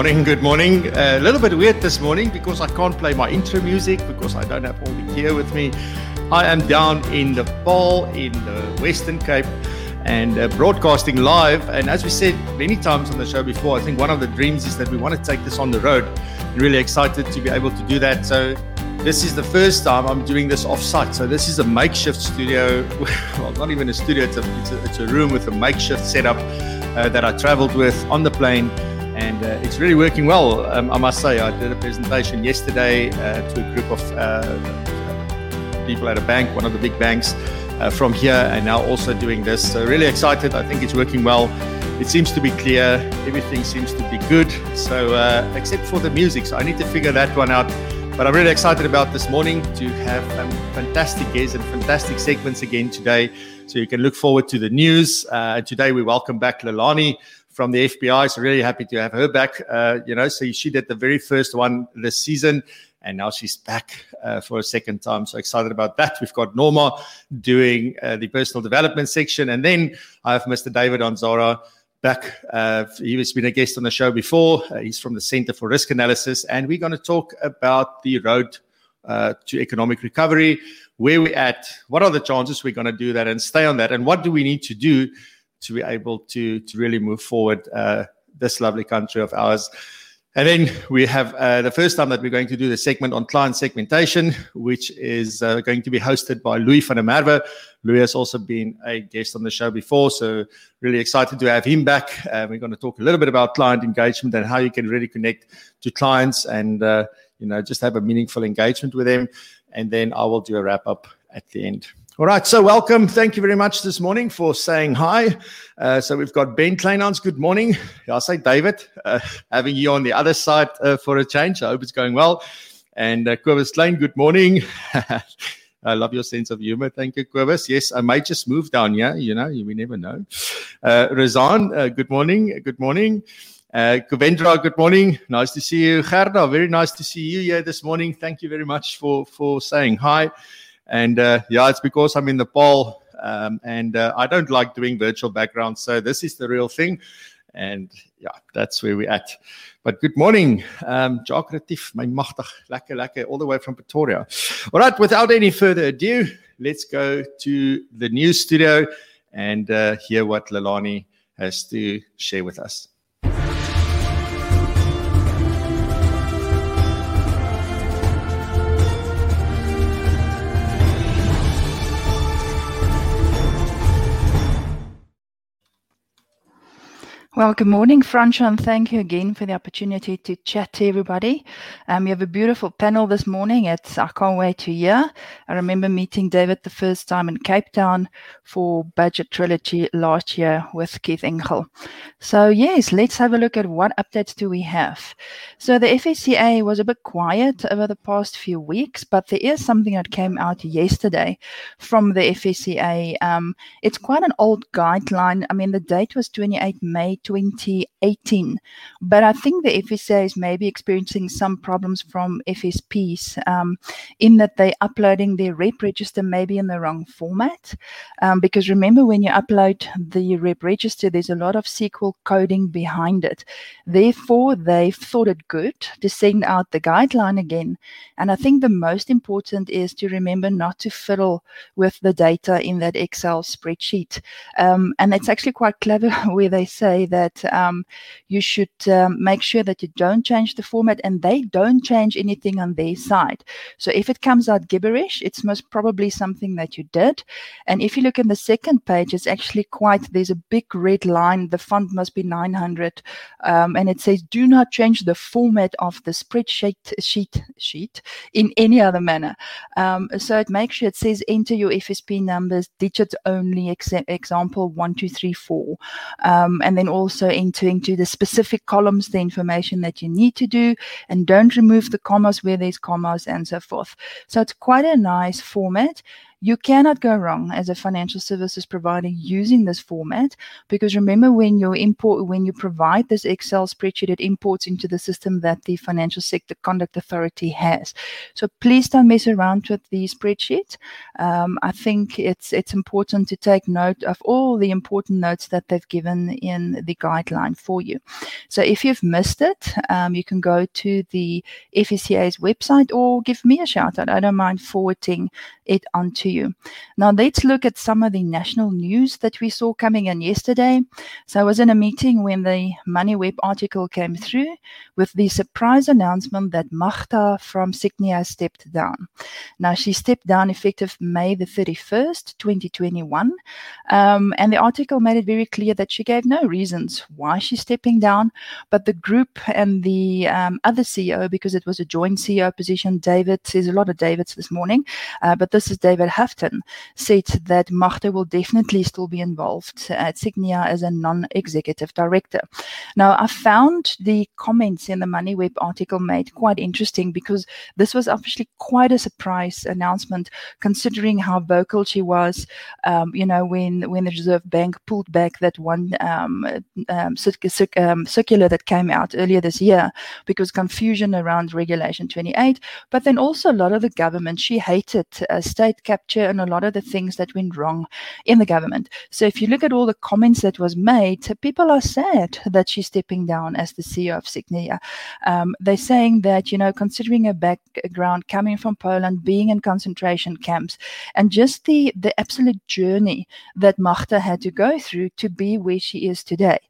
morning, good morning. A little bit weird this morning because I can't play my intro music because I don't have all the gear with me. I am down in the Paarl in the Western Cape and broadcasting live. And as we said many times on the show before, I think one of the dreams is that we want to take this on the road. I'm really excited to be able to do that. So this is the first time I'm doing this off-site. So this is a makeshift studio. Well, not even a studio. It's a room with a makeshift setup that I traveled with on the plane. And it's really working well, I must say. I did a presentation yesterday to a group of people at a bank, one of the big banks from here, and now also doing this. So really excited. I think it's working well. It seems to be clear. Everything seems to be good. So except for the music. So I need to figure that one out. But I'm really excited about this morning to have fantastic guests and fantastic segments again today. So you can look forward to the news. Today we welcome back Leilani from the FBI. So really happy to have her back. So she did the very first one this season, and now she's back for a second time. So excited about that. We've got Norma doing the personal development section, and then I have Mr. David Onzara back. He has been a guest on the show before. He's from the Center for Risk Analysis, and we're going to talk about the road to economic recovery, where we're at, what are the chances we're going to do that and stay on that, and what do we need to do to be able to really move forward this lovely country of ours. And then we have the first time that we're going to do the segment on client segmentation, which is going to be hosted by Louis van der Merwe. Louis has also been a guest on the show before, so really excited to have him back. We're going to talk a little bit about client engagement and how you can really connect to clients and just have a meaningful engagement with them. And then I will do a wrap-up at the end. All right, so welcome. Thank you very much this morning for saying hi. So we've got Ben Kleinhans. Good morning. I'll say David, having you on the other side for a change. I hope it's going well. And Kobus Klein, good morning. I love your sense of humor. Thank you, Kobus. Yes, I might just move down here. We never know. Razan, good morning. Good morning. Govendra, good morning. Nice to see you. Gerda, very nice to see you here this morning. Thank you very much for saying hi. And it's because I'm in the Paarl and I don't like doing virtual backgrounds. So this is the real thing. And that's where we're at. But good morning. Jacques Retief, my machtig, lekker, all the way from Pretoria. All right, without any further ado, let's go to the news studio and hear what Leilani has to share with us. Well, good morning, Fransha, and thank you again for the opportunity to chat to everybody. We have a beautiful panel this morning. I can't wait to hear. I remember meeting David the first time in Cape Town for Budget Trilogy last year with Keith Engel. So yes, let's have a look at what updates do we have. So the FSCA was a bit quiet over the past few weeks, but there is something that came out yesterday from the FSCA. It's quite an old guideline. I mean, the date was 28 May 2018, but I think the FSA is maybe experiencing some problems from FSPs in that they're uploading their rep register maybe in the wrong format, because remember, when you upload the rep register, there's a lot of SQL coding behind it. Therefore, they've thought it good to send out the guideline again, and I think the most important is to remember not to fiddle with the data in that Excel spreadsheet, and it's actually quite clever where they say that you should make sure that you don't change the format and they don't change anything on their side. So if it comes out gibberish, it's most probably something that you did. And if you look in the second page, it's actually there's a big red line. The font must be 900. And it says, do not change the format of the spreadsheet sheet in any other manner. So it makes sure it says enter your FSP numbers, digits only, example 1, 2, 3, 4. And then also enter into the specific columns the information that you need to do, and don't remove the commas where there's commas and so forth. So it's quite a nice format. You cannot go wrong as a financial services provider using this format, because remember, when you provide this Excel spreadsheet, it imports into the system that the Financial Sector Conduct Authority has. So please don't mess around with the spreadsheet. I think it's important to take note of all the important notes that they've given in the guideline for you. So if you've missed it, you can go to the FSCA's website or give me a shout out. I don't mind forwarding it onto you. Now let's look at some of the national news that we saw coming in yesterday. So I was in a meeting when the MoneyWeb article came through with the surprise announcement that Magda from Signia stepped down. Now she stepped down effective May the 31st, 2021. And the article made it very clear that she gave no reasons why she's stepping down, but the group and the other CEO, because it was a joint CEO position, David, there's a lot of Davids this morning, but this is David Houghton, said that Magda will definitely still be involved at Signia as a non-executive director. Now, I found the comments in the MoneyWeb article made quite interesting, because this was obviously quite a surprise announcement, considering how vocal she was, when the Reserve Bank pulled back that one circular that came out earlier this year because confusion around Regulation 28, but then also a lot of the government. She hated state capture and a lot of the things that went wrong in the government. So if you look at all the comments that was made, people are sad that she's stepping down as the CEO of Signia. They're saying that, considering her background coming from Poland, being in concentration camps, and just the absolute journey that Magda had to go through to be where she is today.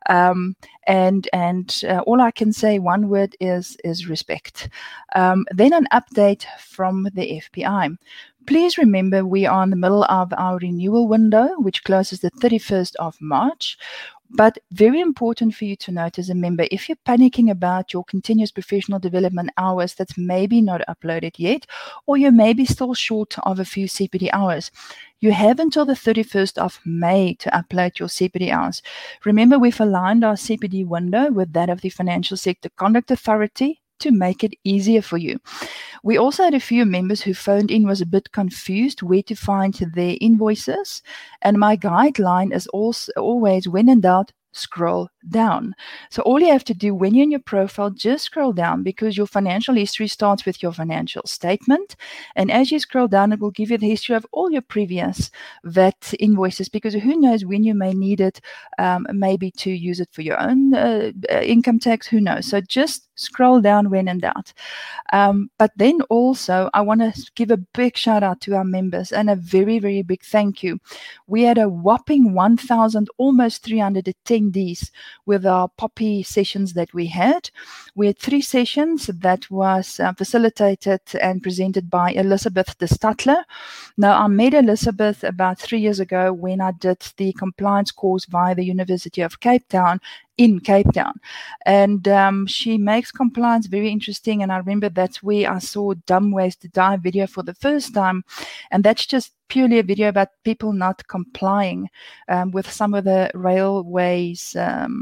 And all I can say, one word is respect. Then an update from the FPI. Please remember, we are in the middle of our renewal window, which closes the 31st of March. But very important for you to note as a member, if you're panicking about your continuous professional development hours that's maybe not uploaded yet, or you may be still short of a few CPD hours, you have until the 31st of May to upload your CPD hours. Remember, we've aligned our CPD window with that of the Financial Sector Conduct Authority to make it easier for you. We also had a few members who phoned in, was a bit confused where to find their invoices. And my guideline is also always, when in doubt, scroll down. So all you have to do when you're in your profile, just scroll down, because your financial history starts with your financial statement. And as you scroll down, it will give you the history of all your previous VAT invoices, because who knows when you may need it, maybe to use it for your own income tax, who knows. So just scroll down when in doubt. But then also, I want to give a big shout out to our members and a very, very big thank you. We had a whopping 1,000, almost 300 attendees with our Poppy sessions that we had. We had 3 sessions that was facilitated and presented by Elizabeth de Stadler. Now, I met Elizabeth about 3 years ago when I did the compliance course via the University of Cape Town in Cape Town. And she makes compliance very interesting. And I remember that's where I saw Dumb Ways to Die video for the first time. And that's just purely a video about people not complying with some of the railways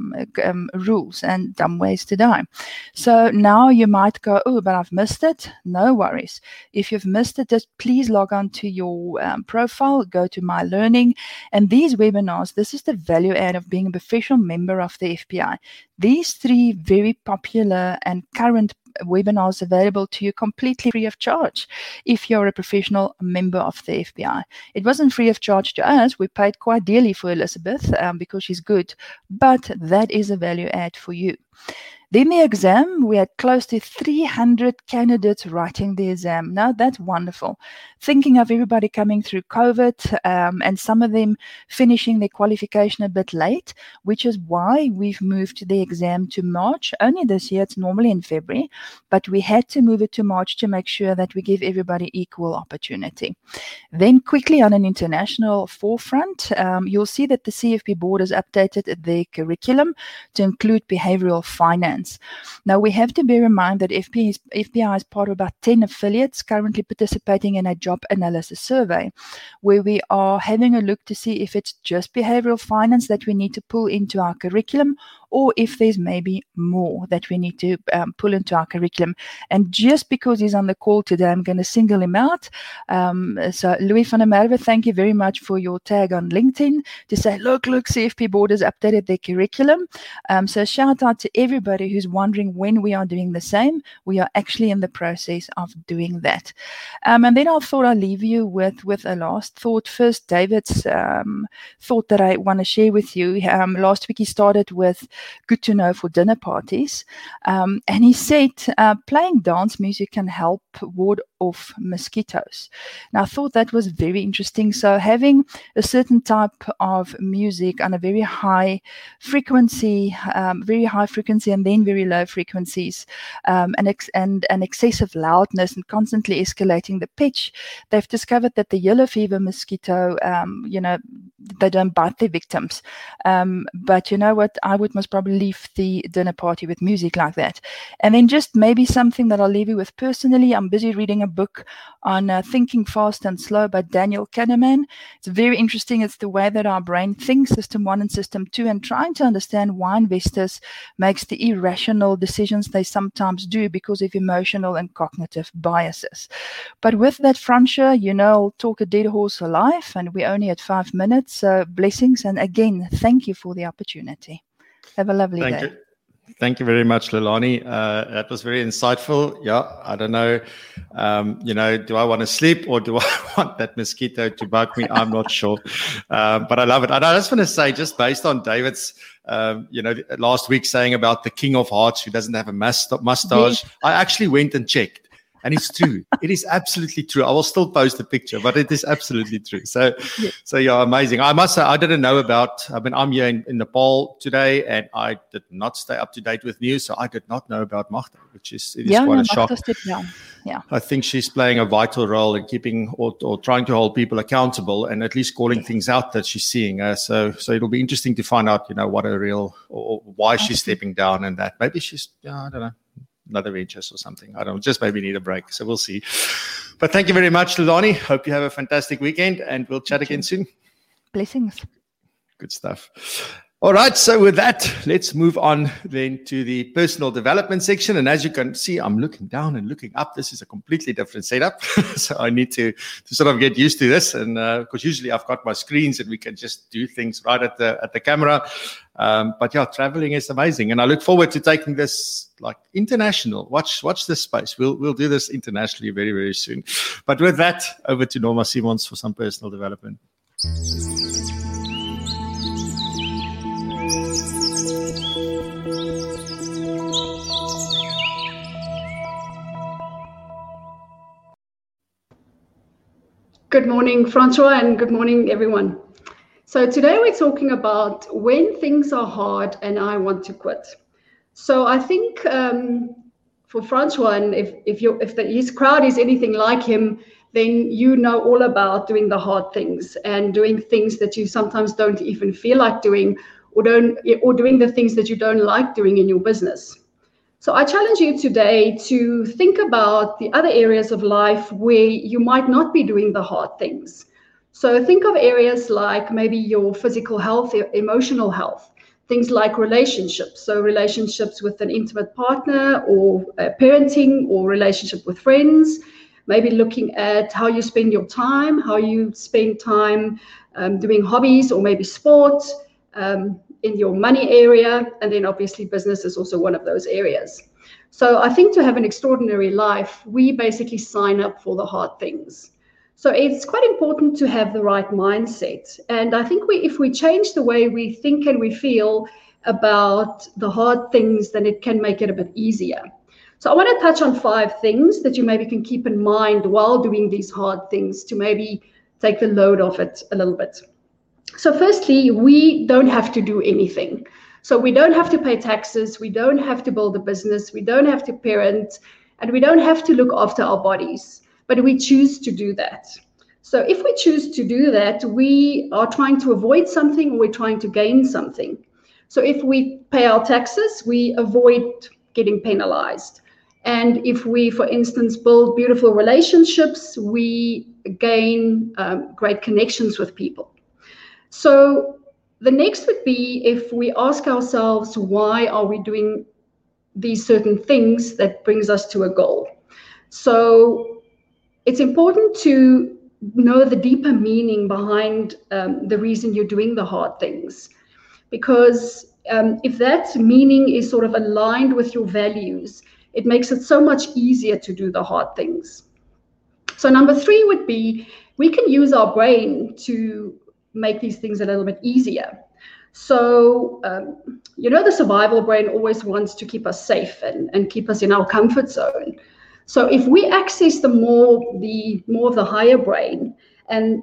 rules and dumb ways to die. So now you might go, oh, but I've missed it. No worries. If you've missed it, just please log on to your profile, go to My Learning. And these webinars, this is the value add of being a professional member of the FPI. These 3 very popular and current webinars available to you completely free of charge if you're a professional member of the FPI. It wasn't free of charge to us. We paid quite dearly for Elizabeth because she's good, but that is a value add for you. Then the exam, we had close to 300 candidates writing the exam. Now, that's wonderful. Thinking of everybody coming through COVID and some of them finishing their qualification a bit late, which is why we've moved the exam to March. Only this year, it's normally in February, but we had to move it to March to make sure that we give everybody equal opportunity. Then quickly on an international forefront, you'll see that the CFP board has updated their curriculum to include behavioral finance. Now, we have to bear in mind that FPI is part of about 10 affiliates currently participating in a job analysis survey, where we are having a look to see if it's just behavioral finance that we need to pull into our curriculum, or if there's maybe more that we need to pull into our curriculum. And just because he's on the call today, I'm going to single him out. So Louis van der Merwe, thank you very much for your tag on LinkedIn to say, look, CFP Board has updated their curriculum. So shout out to everybody who's wondering when we are doing the same. We are actually in the process of doing that. And then I thought I'll leave you with a last thought. First, David's thought that I want to share with you. Last week he started with Good to Know for dinner parties. And he said playing dance music can help ward off mosquitoes. Now I thought that was very interesting. So having a certain type of music on a very high frequency, and then very low frequencies, and excessive loudness and constantly escalating the pitch, they've discovered that the yellow fever mosquito, they don't bite their victims. But you know what? I would most probably leave the dinner party with music like that. And then just maybe something that I'll leave you with personally. I'm busy reading a book on Thinking Fast and Slow by Daniel Kahneman. It's very interesting. It's the way that our brain thinks, System 1 and System 2, and trying to understand why investors makes the irrational decisions they sometimes do because of emotional and cognitive biases. But with that, Fransha, I'll talk a dead horse alive, and we're only at 5 minutes. So blessings. And again, thank you for the opportunity. Have a lovely day. Thank you very much, Lelani. That was very insightful. Yeah, I don't know. Do I want to sleep or do I want that mosquito to bug me? I'm not sure. But I love it. And I just want to say, just based on David's, last week saying about the King of Hearts who doesn't have a mustache, yes. I actually went and checked. And it's true. It is absolutely true. I will still post the picture, but it is absolutely true. So yeah, amazing. I must say, I didn't know I'm here in Nepal today, and I did not stay up to date with news. So I did not know about Magda, it is quite a shock. Yeah. I think she's playing a vital role in keeping or trying to hold people accountable and at least calling things out that she's seeing. So it'll be interesting to find out, what a real, or why she's stepping down and that. Maybe she's, I don't know, another interest or something. I don't know, just maybe need a break. So we'll see. But thank you very much, Lelani. Hope you have a fantastic weekend and we'll chat again soon. Blessings. Good stuff. All right. So with that, let's move on then to the personal development section. And as you can see, I'm looking down and looking up. This is a completely different setup. So I need to sort of get used to this. And because usually I've got my screens and we can just do things right at the camera. But yeah, traveling is amazing. And I look forward to taking this like international. Watch this space. We'll do this internationally very, very soon. But with that, over to Norma Simons for some personal development. Good morning, Francois, and good morning, everyone. So today we're talking about when things are hard and I want to quit. So I think for Francois, and if his crowd is anything like him, then you know all about doing the hard things and doing things that you sometimes don't even feel like doing, or doing the things that you don't like doing in your business. So I challenge you today to think about the other areas of life where you might not be doing the hard things. So think of areas like maybe your physical health, emotional health, things like relationships. So relationships with an intimate partner, or parenting, or relationship with friends. Maybe looking at how you spend your time, doing hobbies or maybe sports, in your money area, and then obviously business is also one of those areas. So I think to have an extraordinary life, we basically sign up for the hard things. So it's quite important to have the right mindset. And I think if we change the way we think and we feel about the hard things, then it can make it a bit easier. So I want to touch on 5 things that you maybe can keep in mind while doing these hard things to maybe take the load off it a little bit. So firstly, we don't have to do anything. So we don't have to pay taxes, we don't have to build a business, we don't have to parent, and we don't have to look after our bodies, but we choose to do that. So if we choose to do that, we are trying to avoid something, or we're trying to gain something. So if we pay our taxes, we avoid getting penalized. And if we, for instance, build beautiful relationships, we gain great connections with people. So The next would be if we ask ourselves, why are we doing these certain things that brings us to a goal? So it's important to know the deeper meaning behind the reason you're doing the hard things. Because if that meaning is sort of aligned with your values, it makes it so much easier to do the hard things. So number 3 would be, we can use our brain to make these things a little bit easier. So, the survival brain always wants to keep us safe and keep us in our comfort zone. So if we access more of the higher brain, and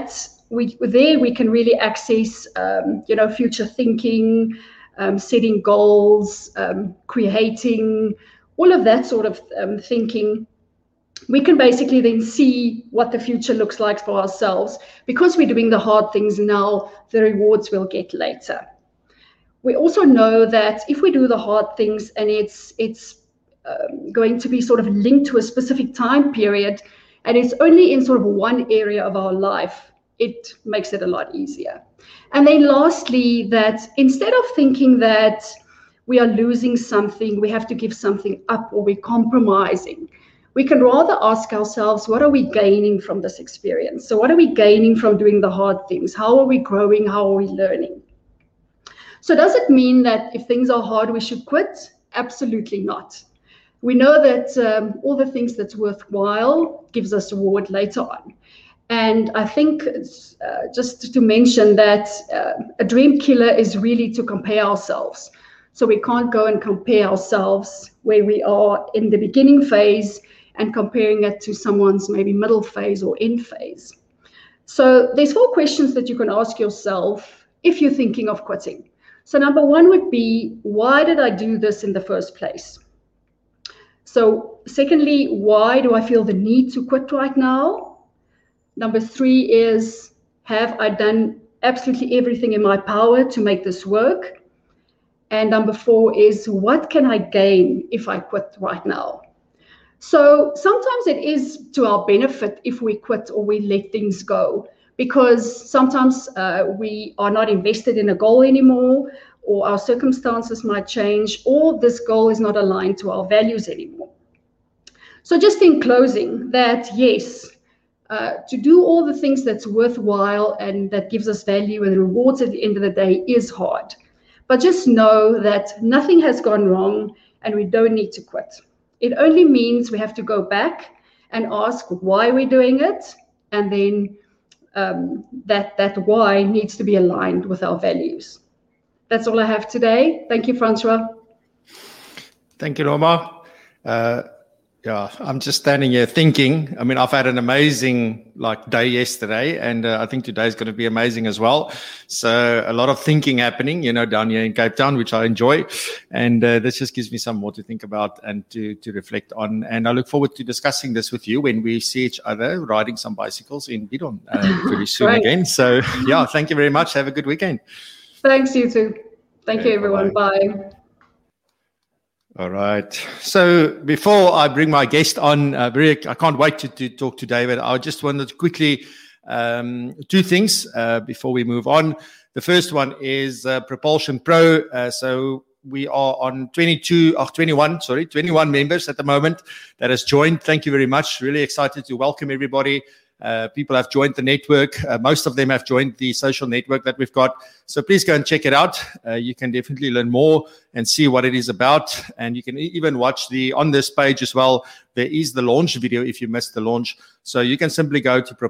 we can really access, future thinking, setting goals, creating, all of that sort of thinking. We can basically then see what the future looks like for ourselves. Because we're doing the hard things now, the rewards we'll get later. We also know that if we do the hard things and it's going to be sort of linked to a specific time period, and it's only in sort of one area of our life, it makes it a lot easier. And then lastly, that instead of thinking that we are losing something, we have to give something up, or we're compromising, we can rather ask ourselves, what are we gaining from this experience? So what are we gaining from doing the hard things? How are we growing? How are we learning? So does it mean that if things are hard, we should quit? Absolutely not. We know that all the things that's worthwhile gives us reward later on. And I think just to mention that a dream killer is really to compare ourselves. So we can't go and compare ourselves where we are in the beginning phase and comparing it to someone's maybe middle phase or end phase. So there's 4 questions that you can ask yourself if you're thinking of quitting. So number 1 would be, why did I do this in the first place? So secondly, why do I feel the need to quit right now? Number 3 is, have I done absolutely everything in my power to make this work? And number 4 is, what can I gain if I quit right now? So sometimes it is to our benefit if we quit or we let things go, because sometimes we are not invested in a goal anymore, or our circumstances might change, or this goal is not aligned to our values anymore. So just in closing, that yes, to do all the things that's worthwhile and that gives us value and rewards at the end of the day is hard. But just know that nothing has gone wrong and we don't need to quit. It only means we have to go back and ask why we're doing it, and then that why needs to be aligned with our values. That's all I have today. Thank you, Francois. Thank you, Norma. I'm just standing here thinking. I mean, I've had an amazing day yesterday, and I think today is going to be amazing as well. So a lot of thinking happening, down here in Cape Town, which I enjoy. And this just gives me some more to think about and to reflect on. And I look forward to discussing this with you when we see each other riding some bicycles in Bidon very soon again. So thank you very much. Have a good weekend. Thanks, you too. Thank you, everyone. Bye. All right. So before I bring my guest on, I can't wait to talk to David. I just wanted to quickly 2 things before we move on. The first one is Propulsion Pro. So we are on 21 members at the moment that has joined. Thank you very much. Really excited to welcome everybody. People have joined the network. Most of them have joined the social network that we've got. So please go and check it out. You can definitely learn more and see what it is about. And you can even watch on this page as well. There is the launch video if you missed the launch. So you can simply go to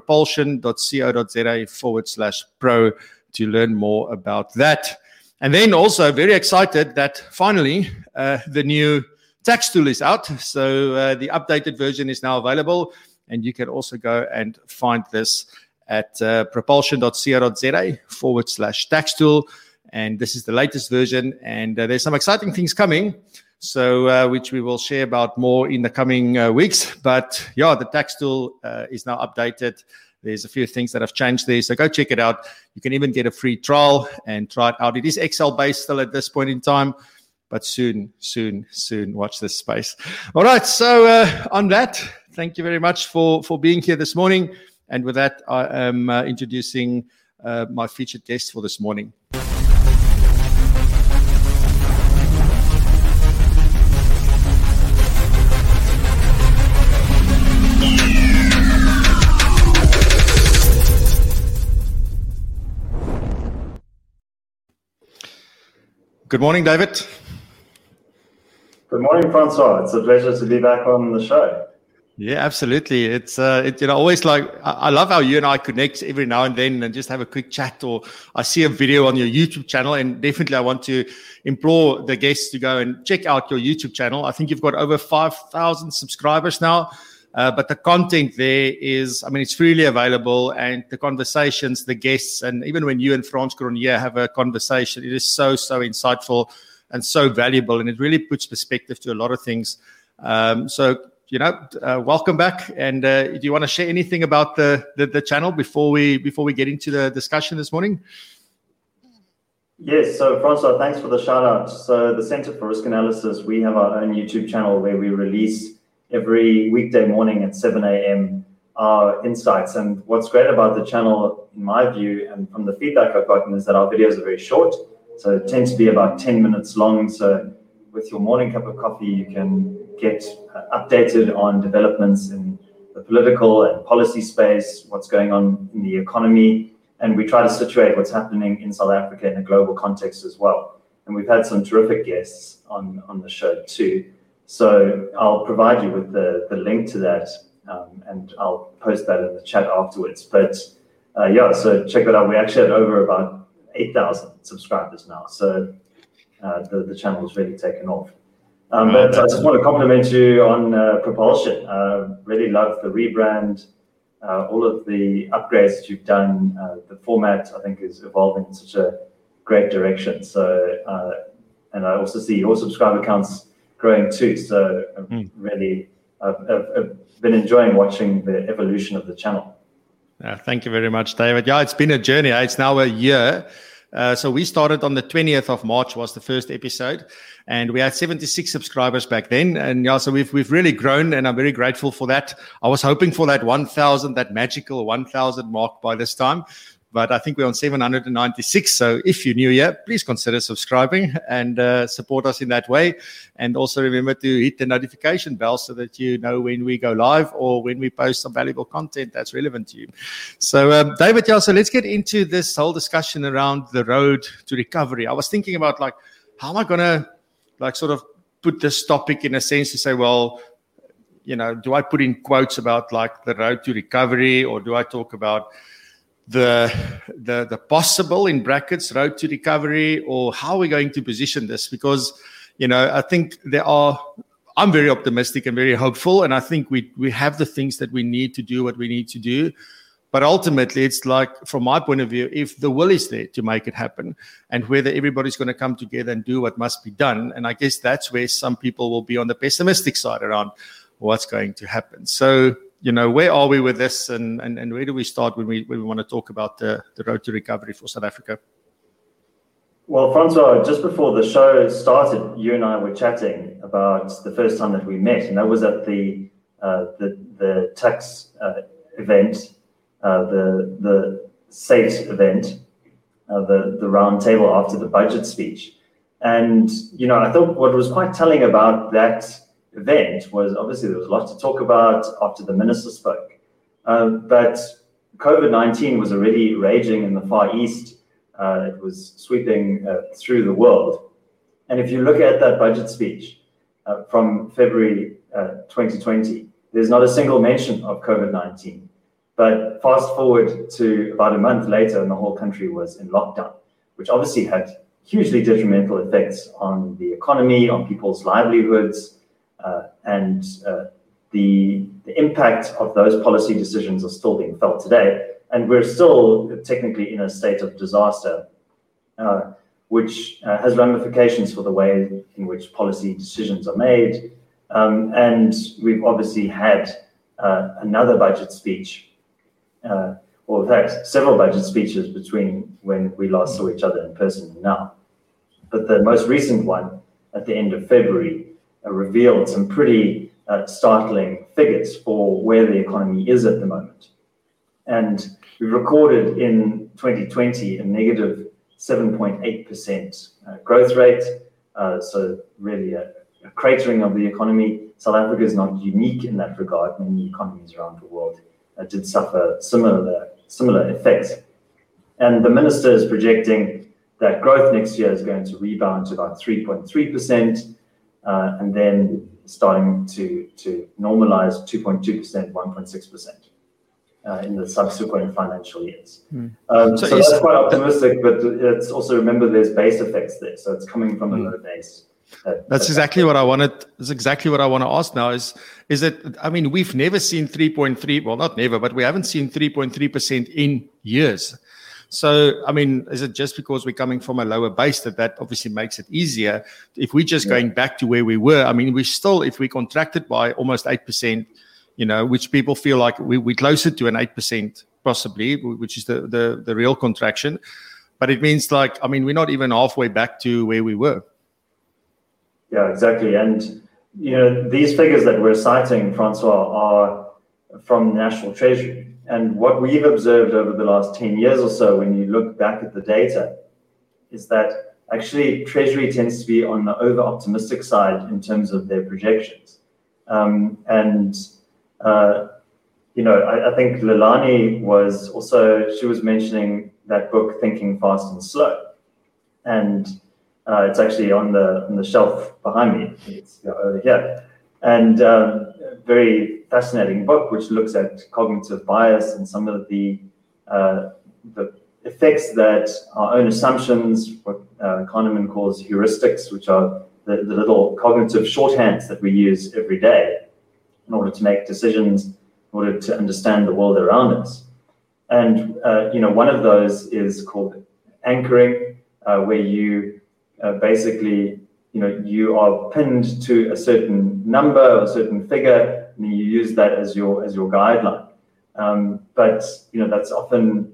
propulsion.co.za/pro to learn more about that. And then also very excited that finally the new tax tool is out. So the updated version is now available. And you can also go and find this at propulsion.co.za/tax tool. And this is the latest version. And there's some exciting things coming, so which we will share about more in the coming weeks. But the tax tool is now updated. There's a few things that have changed there. So go check it out. You can even get a free trial and try it out. It is Excel based still at this point in time. But soon, watch this space. All right. So on that, thank you very much for being here this morning. And with that, I am introducing my featured guest for this morning. Good morning, David. Good morning, Francois. It's a pleasure to be back on the show. Yeah, absolutely. It's always like I love how you and I connect every now and then and just have a quick chat, or I see a video on your YouTube channel, and definitely I want to implore the guests to go and check out your YouTube channel. I think you've got over 5,000 subscribers now, but the content there is, it's freely available, and the conversations, the guests, and even when you and Frans Cronje have a conversation, it is so insightful and so valuable, and it really puts perspective to a lot of things. Welcome back. And do you want to share anything about the channel before we get into the discussion this morning? Yes. So, Francois, thanks for the shout out. So, the Center for Risk Analysis, we have our own YouTube channel where we release every weekday morning at 7 a.m. our insights. And what's great about the channel, in my view, and from the feedback I've gotten, is that our videos are very short. So, it tends to be about 10 minutes long. So, with your morning cup of coffee, you can get updated on developments in the political and policy space, what's going on in the economy, and we try to situate what's happening in South Africa in a global context as well. And we've had some terrific guests on the show too. So I'll provide you with the link to that, and I'll post that in the chat afterwards. But so check that out. We actually had over about 8,000 subscribers now. So the channel has really taken off. But I just want to compliment you on Propulsion. Really love the rebrand, all of the upgrades that you've done. The format, I think, is evolving in such a great direction. So, and I also see your subscriber counts growing too. So, really, I've been enjoying watching the evolution of the channel. Thank you very much, David. Yeah, it's been a journey. It's now a year. So we started on the 20th of March was the first episode, and we had 76 subscribers back then. And so we've really grown, and I'm very grateful for that. I was hoping for that 1,000, that magical 1,000 mark by this time, but I think we're on 796. So if you're new here, please consider subscribing and support us in that way. And also remember to hit the notification bell so that you know when we go live or when we post some valuable content that's relevant to you. So David, so let's get into this whole discussion around the road to recovery. I was thinking about how am I going to sort of put this topic in a sense to say, well, do I put in quotes about the road to recovery, or do I talk about the possible, in brackets, road to recovery, or how are we going to position this? Because, I think I'm very optimistic and very hopeful, and I think we have the things that we need to do what we need to do. But ultimately, it's from my point of view, if the will is there to make it happen, and whether everybody's going to come together and do what must be done. And I guess that's where some people will be on the pessimistic side around what's going to happen. So, where are we with this, and where do we start when we want to talk about the road to recovery for South Africa? Well, Francois, just before the show started, you and I were chatting about the first time that we met, and that was at the tax event, the SAIT event, the round table after the budget speech. And, I thought what was quite telling about that event was obviously there was a lot to talk about after the minister spoke. But COVID-19 was already raging in the Far East. It was sweeping through the world. And if you look at that budget speech from February 2020, there's not a single mention of COVID-19. But fast forward to about a month later, and the whole country was in lockdown, which obviously had hugely detrimental effects on the economy, on people's livelihoods, and the impact of those policy decisions are still being felt today. And we're still technically in a state of disaster, which has ramifications for the way in which policy decisions are made. And we've obviously had another budget speech, or we've had several budget speeches between when we last saw each other in person and now. But the most recent one at the end of February revealed some pretty startling figures for where the economy is at the moment. And we recorded in 2020 a negative 7.8% growth rate. So really a cratering of the economy. South Africa is not unique in that regard. Many economies around the world did suffer similar effects. And the minister is projecting that growth next year is going to rebound to about 3.3%, and then starting to normalize 2.2%, 1.6% in the subsequent financial years. So that's quite optimistic, but it's also, remember, there's base effects there, so it's coming from a low base. That's exactly what I wanted. That's exactly what I want to ask now. Is that, I mean, we've never seen 3.3. Well, not never, but we haven't seen 3.3% in years. So, I mean, is it just because we're coming from a lower base that obviously makes it easier? If we're just going back to where we were, I mean, we still, if we contracted by almost 8%, which people feel like we're closer to an 8% possibly, which is the real contraction. But it means like, I mean, we're not even halfway back to where we were. Yeah, exactly. And, these figures that we're citing, Francois, are from the National Treasury. And what we've observed over the last 10 years or so, when you look back at the data, is that actually Treasury tends to be on the over-optimistic side in terms of their projections. I think Lelani she was mentioning that book, Thinking Fast and Slow. And it's actually on the shelf behind me. It's over here. And very fascinating book, which looks at cognitive bias and some of the effects that our own assumptions, what Kahneman calls heuristics, which are the little cognitive shorthands that we use every day in order to make decisions, in order to understand the world around us. And one of those is called anchoring, where you basically, you are pinned to a certain number or a certain figure, and you use that as your guideline. But that's often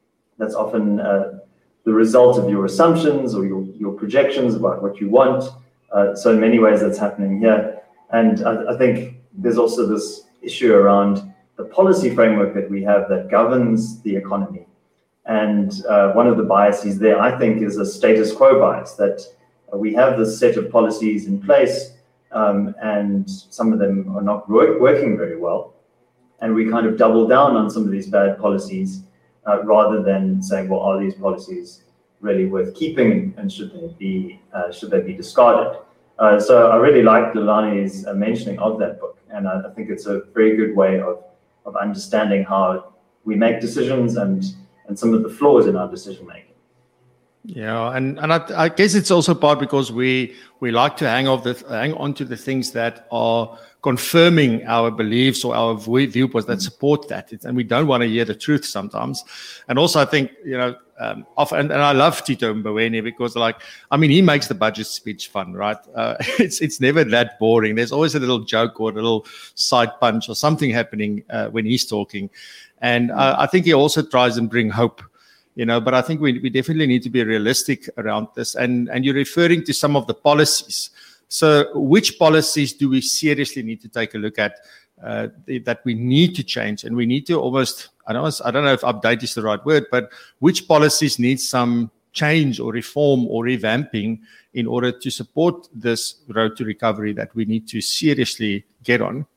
the result of your assumptions or your projections about what you want. So in many ways, that's happening here. And I think there's also this issue around the policy framework that we have that governs the economy. And one of the biases there, I think, is a status quo bias, that we have this set of policies in place, and some of them are not working very well. And we kind of double down on some of these bad policies rather than saying, well, are these policies really worth keeping, and should they be discarded? So I really like Lelani's mentioning of that book, and I think it's a very good way of understanding how we make decisions and some of the flaws in our decision making. Yeah, and I guess it's also part because we like to hang on to the things that are confirming our beliefs or our viewpoints that support that, and we don't want to hear the truth sometimes. And also, I think often, and I love Tito Mboweni because, he makes the budget speech fun, right? It's never that boring. There's always a little joke or a little side punch or something happening when he's talking, and I think he also tries and bring hope. But I think we definitely need to be realistic around this. And you're referring to some of the policies. So which policies do we seriously need to take a look at that we need to change? And we need to almost, I don't know if update is the right word, but which policies need some change or reform or revamping in order to support this road to recovery that we need to seriously get on?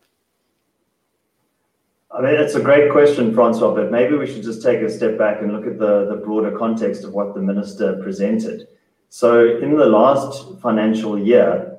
I mean, it's a great question, Francois, but maybe we should just take a step back and look at the broader context of what the minister presented. So in the last financial year,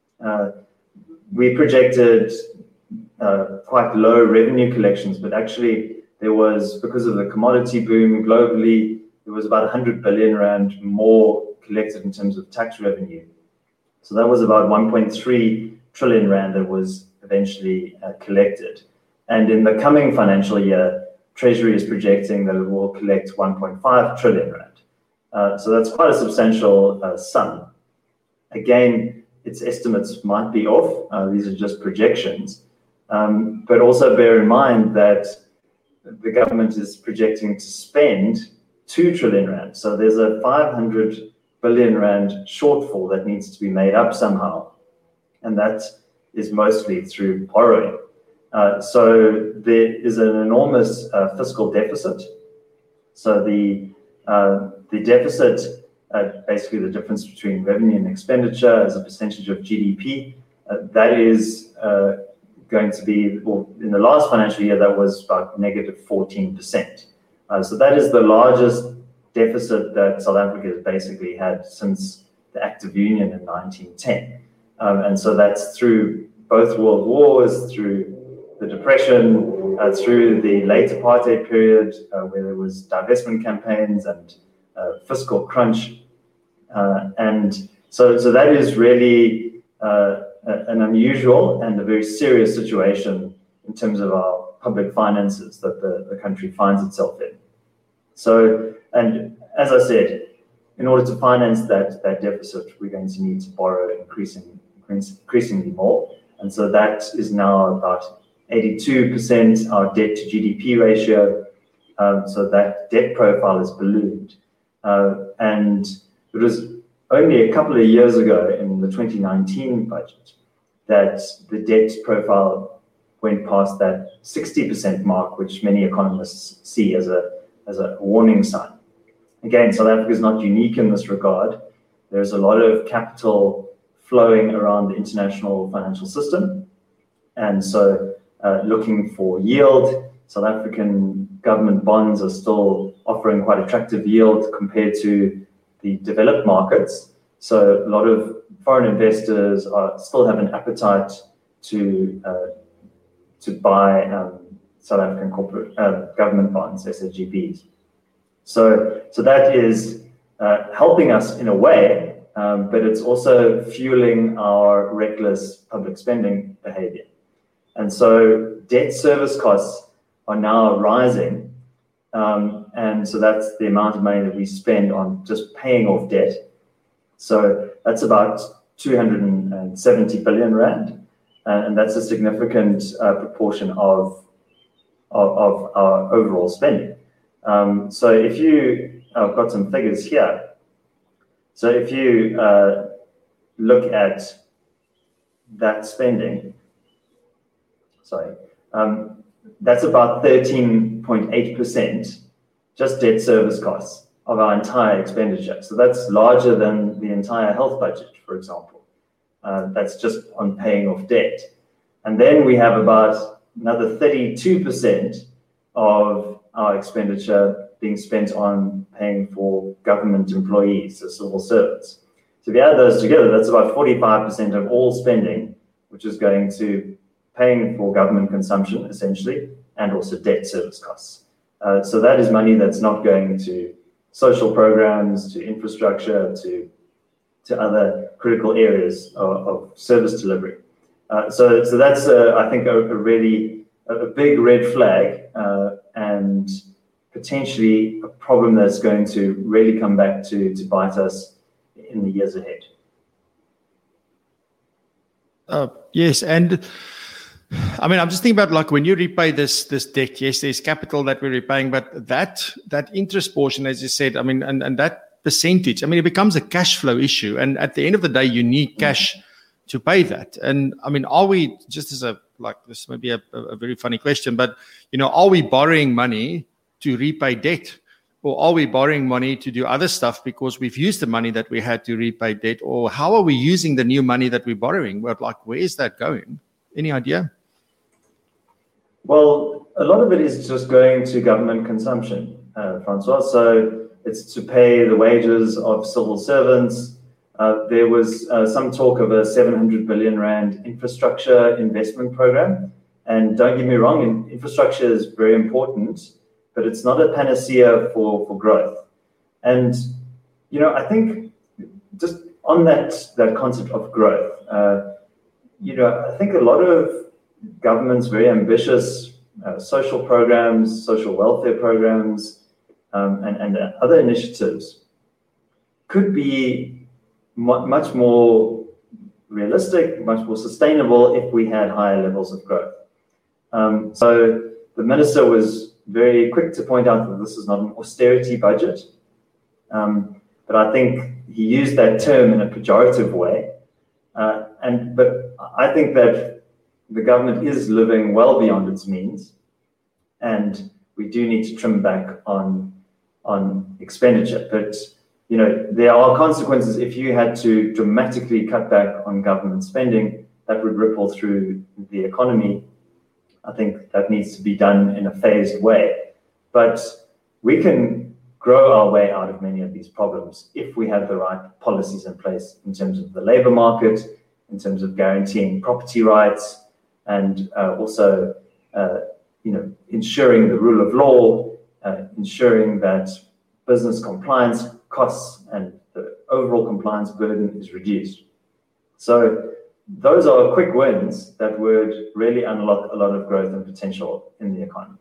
we projected quite low revenue collections, but actually there was, because of the commodity boom globally, there was about 100 billion rand more collected in terms of tax revenue. So that was about 1.3 trillion rand that was eventually collected. And in the coming financial year, Treasury is projecting that it will collect 1.5 trillion rand. So that's quite a substantial sum. Again, its estimates might be off. These are just projections. But also bear in mind that the government is projecting to spend 2 trillion rand. So there's a 500 billion rand shortfall that needs to be made up somehow. And that is mostly through borrowing. So there is an enormous fiscal deficit. So the deficit, basically the difference between revenue and expenditure as a percentage of GDP, that is going to be, well, in the last financial year, that was about negative 14%. So that is the largest deficit that South Africa has basically had since the Act of Union in 1910. And so that's through both world wars, through the Depression, through the late apartheid period, where there was divestment campaigns and fiscal crunch. And so that is really an unusual and a very serious situation in terms of our public finances that the country finds itself in. So, and as I said, in order to finance that deficit, we're going to need to borrow increasingly more. And so that is now about 82% our debt to GDP ratio. So that debt profile is ballooned. And it was only a couple of years ago in the 2019 budget that the debt profile went past that 60% mark, which many economists see as a warning sign. Again, South Africa is not unique in this regard. There's a lot of capital flowing around the international financial system. And so looking for yield, South African government bonds are still offering quite attractive yield compared to the developed markets. So a lot of foreign investors still have an appetite to buy South African corporate government bonds, SAGBs. So that is helping us in a way, but it's also fueling our reckless public spending behavior. And so debt service costs are now rising. And so that's the amount of money that we spend on just paying off debt. So that's about 270 billion rand. And that's a significant proportion of our overall spending. So if you, I've got some figures here. So if you look at that spending, that's about 13.8% just debt service costs of our entire expenditure. So that's larger than the entire health budget, for example. That's just on paying off debt. And then we have about another 32% of our expenditure being spent on paying for government employees, so civil servants. So if you add those together, that's about 45% of all spending, which is going to paying for government consumption, essentially, and also debt service costs. So that is money that's not going to social programs, to infrastructure, to other critical areas of service delivery. So that's, I think, a really big red flag and potentially a problem that's going to really come back to bite us in the years ahead. Yes, and I mean, I'm just thinking about like when you repay this debt, yes, there's capital that we're repaying, but that interest portion, as you said, I mean, and that percentage, I mean, it becomes a cash flow issue. And at the end of the day, you need cash to pay that. And I mean, are we, just as this may be a very funny question, but, are we borrowing money to repay debt? Or are we borrowing money to do other stuff because we've used the money that we had to repay debt? Or how are we using the new money that we're borrowing? Well, where is that going? Any idea? Well, a lot of it is just going to government consumption, Francois. So it's to pay the wages of civil servants. There was some talk of a 700 billion rand infrastructure investment program. And don't get me wrong, infrastructure is very important, but it's not a panacea for growth. And, I think just on that concept of growth, I think a lot of government's very ambitious social programs, social welfare programs, and other initiatives could be much more realistic, much more sustainable if we had higher levels of growth. So the minister was very quick to point out that this is not an austerity budget, but I think he used that term in a pejorative way. But I think that the government is living well beyond its means, and we do need to trim back on expenditure. But there are consequences if you had to dramatically cut back on government spending that would ripple through the economy. I think that needs to be done in a phased way. But we can grow our way out of many of these problems if we have the right policies in place in terms of the labor market, in terms of guaranteeing property rights, and also ensuring the rule of law, ensuring that business compliance costs and the overall compliance burden is reduced. So those are quick wins that would really unlock a lot of growth and potential in the economy.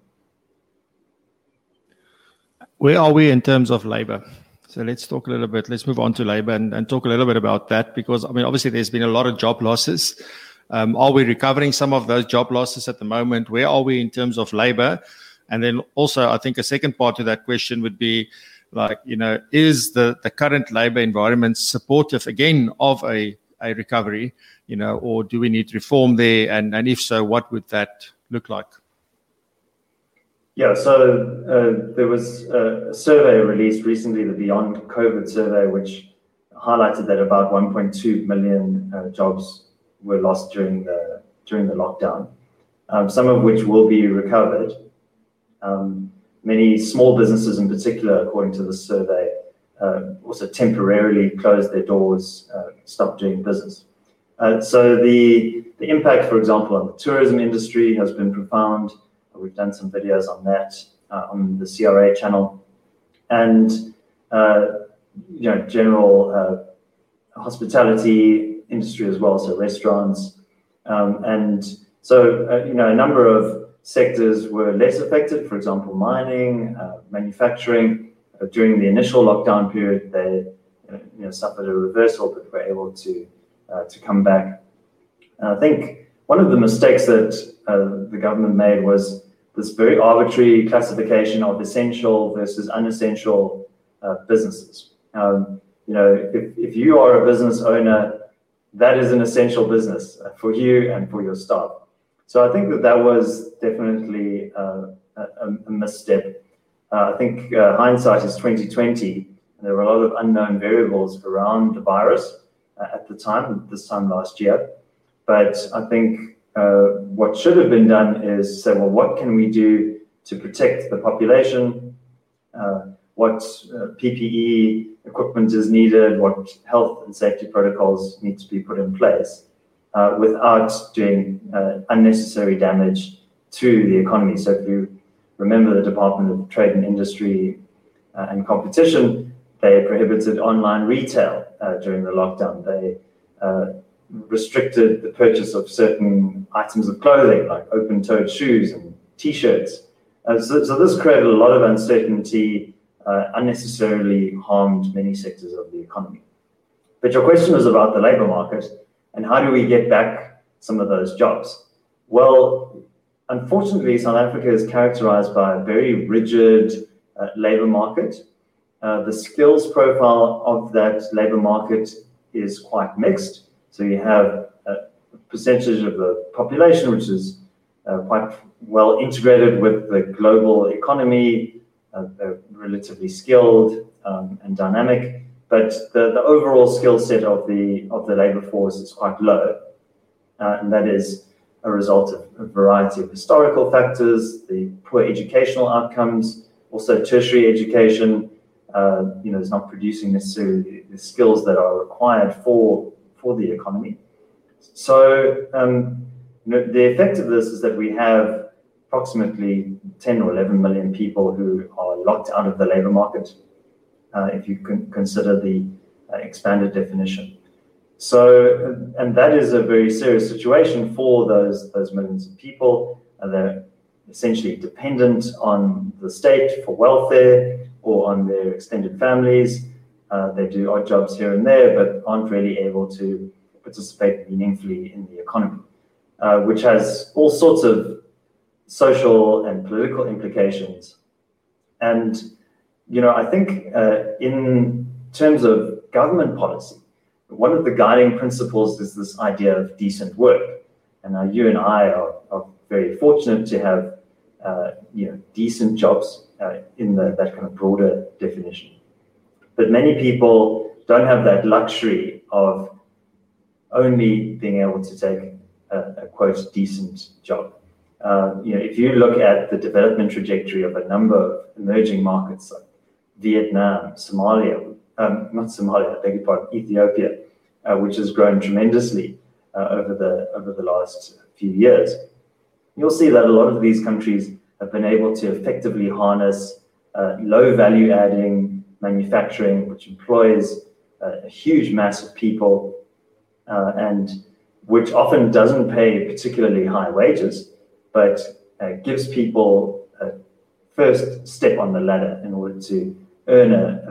Where are we in terms of labor? So let's talk a little bit. Let's move on to labor and talk a little bit about that, because I mean, obviously there's been a lot of job losses. Are we recovering some of those job losses at the moment? Where are we in terms of labor? And then also, I think a second part to that question would be like, is the current labor environment supportive again of a recovery, or do we need reform there? And if so, what would that look like? Yeah, so there was a survey released recently, the Beyond COVID survey, which highlighted that about 1.2 million jobs were lost during the lockdown, some of which will be recovered. Many small businesses in particular, according to the survey, also temporarily closed their doors, stopped doing business. So the impact, for example, on the tourism industry has been profound. We've done some videos on that on the CRA channel, and general hospitality industry as well, so restaurants, and so a number of sectors were less affected. For example, mining, manufacturing. During the initial lockdown period, they suffered a reversal, but were able to come back. And I think one of the mistakes that the government made was this very arbitrary classification of essential versus unessential businesses. If you are a business owner, that is an essential business for you and for your staff. So I think that was definitely a misstep. I think hindsight is 2020. There were a lot of unknown variables around the virus at the time, this time last year. But I think what should have been done is say, well, what can we do to protect the population? What PPE equipment is needed? What health and safety protocols need to be put in place without doing unnecessary damage to the economy? So if you remember the Department of Trade and Industry and Competition, they prohibited online retail during the lockdown. They restricted the purchase of certain items of clothing, like open-toed shoes and T-shirts. So this created a lot of uncertainty, unnecessarily harmed many sectors of the economy. But your question was about the labor market and how do we get back some of those jobs? Well, unfortunately, South Africa is characterized by a very rigid labor market. The skills profile of that labor market is quite mixed. So you have a percentage of the population which is quite well integrated with the global economy. They're relatively skilled and dynamic, but the overall skill set of the labor force is quite low, and that is a result of a variety of historical factors, the poor educational outcomes, also tertiary education is not producing necessarily the skills that are required for the economy. So the effect of this is that we have approximately 10 or 11 million people who are locked out of the labor market, if you can consider the expanded definition. So, and that is a very serious situation for those millions of people. They're essentially dependent on the state for welfare or on their extended families. They do odd jobs here and there, but aren't really able to participate meaningfully in the economy, which has all sorts of social and political implications. And, I think in terms of government policy, one of the guiding principles is this idea of decent work. And you and I are very fortunate to have, decent jobs in that kind of broader definition. But many people don't have that luxury of only being able to take a quote decent job. If you look at the development trajectory of a number of emerging markets like Vietnam, Somalia, not Somalia, I beg your pardon, Ethiopia, which has grown tremendously over the last few years. You'll see that a lot of these countries have been able to effectively harness low value adding manufacturing, which employs a huge mass of people and which often doesn't pay particularly high wages, but gives people a first step on the ladder in order to earn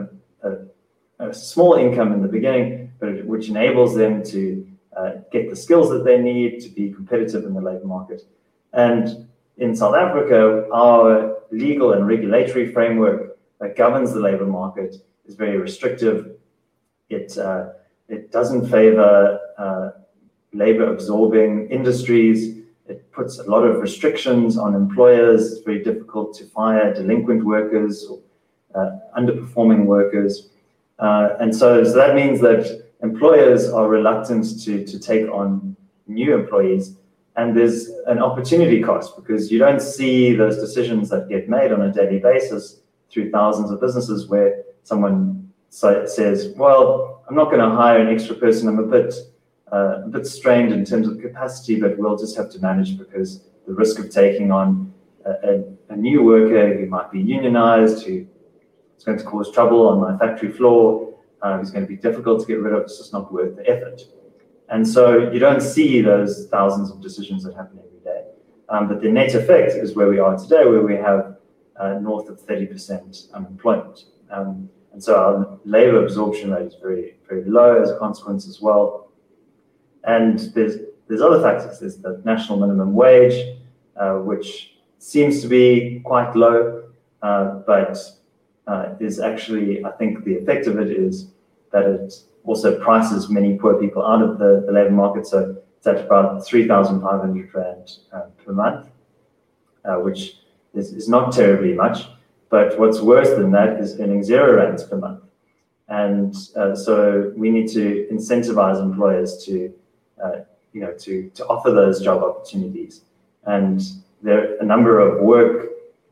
a small income in the beginning, but which enables them to get the skills that they need to be competitive in the labor market. And in South Africa, our legal and regulatory framework that governs the labor market is very restrictive. It doesn't favor labor-absorbing industries. It puts a lot of restrictions on employers. It's very difficult to fire delinquent workers or underperforming workers. And so that means that employers are reluctant to take on new employees. And there's an opportunity cost because you don't see those decisions that get made on a daily basis through thousands of businesses where someone says, well, I'm not going to hire an extra person. I'm a bit strained in terms of capacity, but we'll just have to manage because the risk of taking on a new worker who might be unionized, who is going to cause trouble on my factory floor, who's going to be difficult to get rid of, it's just not worth the effort. And so you don't see those thousands of decisions that happen every day. But the net effect is where we are today, where we have north of 30% unemployment. And so our labor absorption rate is very, very low as a consequence as well. And there's other factors. There's the national minimum wage, which seems to be quite low, but is actually, I think the effect of it is that it also prices many poor people out of the labor market. So it's at about 3,500 Rand per month, which is not terribly much. But what's worse than that is earning 0 rands per month. And so we need to incentivize employers to offer those job opportunities. And there are a number of work,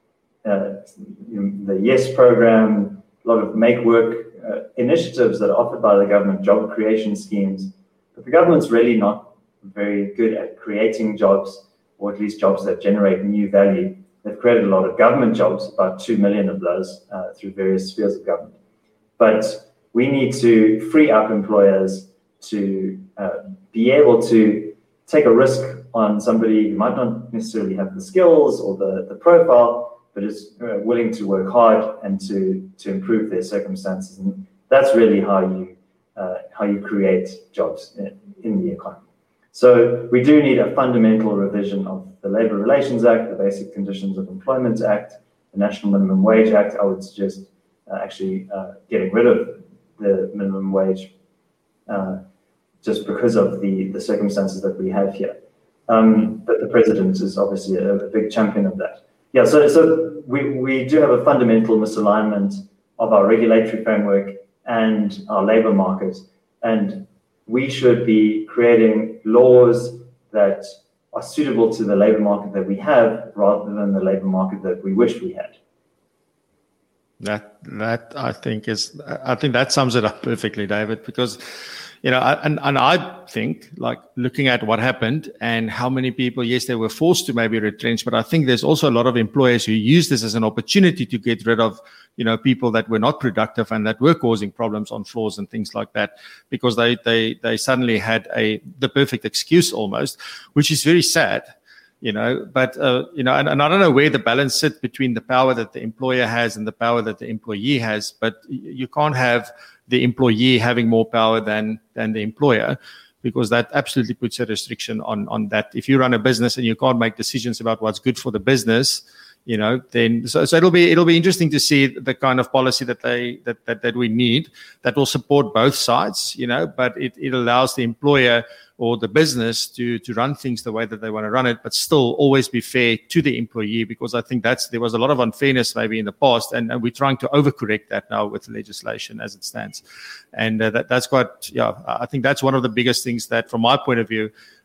the YES program, a lot of make work initiatives that are offered by the government, job creation schemes. But the government's really not very good at creating jobs, or at least jobs that generate new value. They've created a lot of government jobs, about 2 million of those through various spheres of government. But we need to free up employers to be able to take a risk on somebody who might not necessarily have the skills or the profile, but is willing to work hard and to improve their circumstances. And that's really how you create jobs in the economy. So we do need a fundamental revision of the Labour Relations Act, the Basic Conditions of Employment Act, the National Minimum Wage Act. I would suggest actually getting rid of the minimum wage just because of the circumstances that we have here. But the president is obviously a big champion of that. Yeah, so we do have a fundamental misalignment of our regulatory framework and our labor market, and we should be creating laws that are suitable to the labor market that we have rather than the labor market that we wish we had. That I think that sums it up perfectly, David, because and I think, like, looking at what happened and how many people, yes, they were forced to maybe retrench, but I think there's also a lot of employers who use this as an opportunity to get rid of, people that were not productive and that were causing problems on floors and things like that, because they suddenly had the perfect excuse almost, which is very sad. But and I don't know where the balance sits between the power that the employer has and the power that the employee has, but you can't have the employee having more power than the employer, because that absolutely puts a restriction on that. If you run a business and you can't make decisions about what's good for the business, then so it'll be interesting to see the kind of policy that we need that will support both sides, but it allows the employer or the business to run things the way that they want to run it, but still always be fair to the employee, because I think there was a lot of unfairness maybe in the past, and we're trying to overcorrect that now with the legislation as it stands. And that's quite, I think that's one of the biggest things that, from my point of view,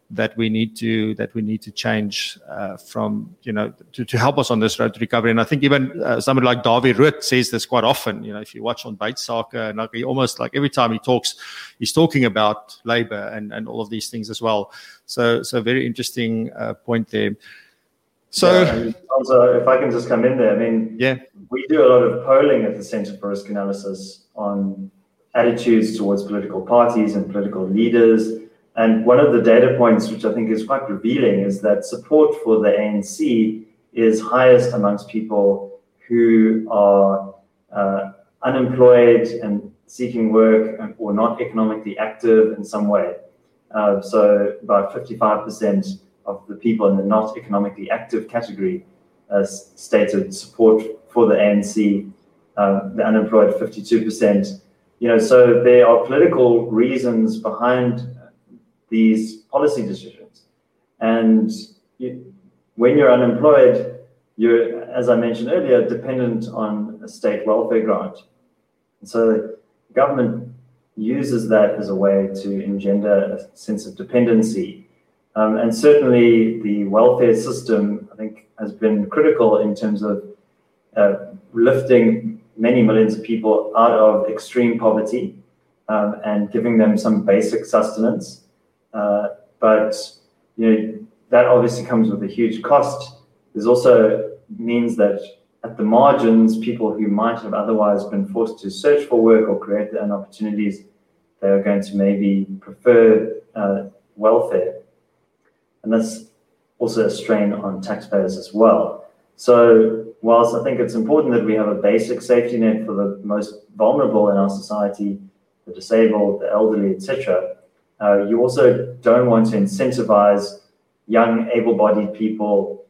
that we need to change from, to help us on this road to recovery. And I think even somebody like Dawie Rood says this quite often. If you watch on Bait Sake, and like he almost like every time he talks, he's talking about labor and all of these things as well. So very interesting point there. So, also, if I can just come in there, we do a lot of polling at the Center for Risk Analysis on attitudes towards political parties and political leaders. And one of the data points, which I think is quite revealing, is that support for the ANC is highest amongst people who are unemployed and seeking work or not economically active in some way. So about 55% of the people in the not economically active category stated support for the ANC, the unemployed 52%. So there are political reasons behind these policy decisions. And when you're unemployed, you're, as I mentioned earlier, dependent on a state welfare grant. And so government uses that as a way to engender a sense of dependency. And certainly the welfare system, I think, has been critical in terms of lifting many millions of people out of extreme poverty and giving them some basic sustenance. But that obviously comes with a huge cost. There's also means that at the margins, people who might have otherwise been forced to search for work or create their own opportunities, they are going to maybe prefer welfare. And that's also a strain on taxpayers as well. So whilst I think it's important that we have a basic safety net for the most vulnerable in our society, the disabled, the elderly, etc., you also don't want to incentivize young, able-bodied people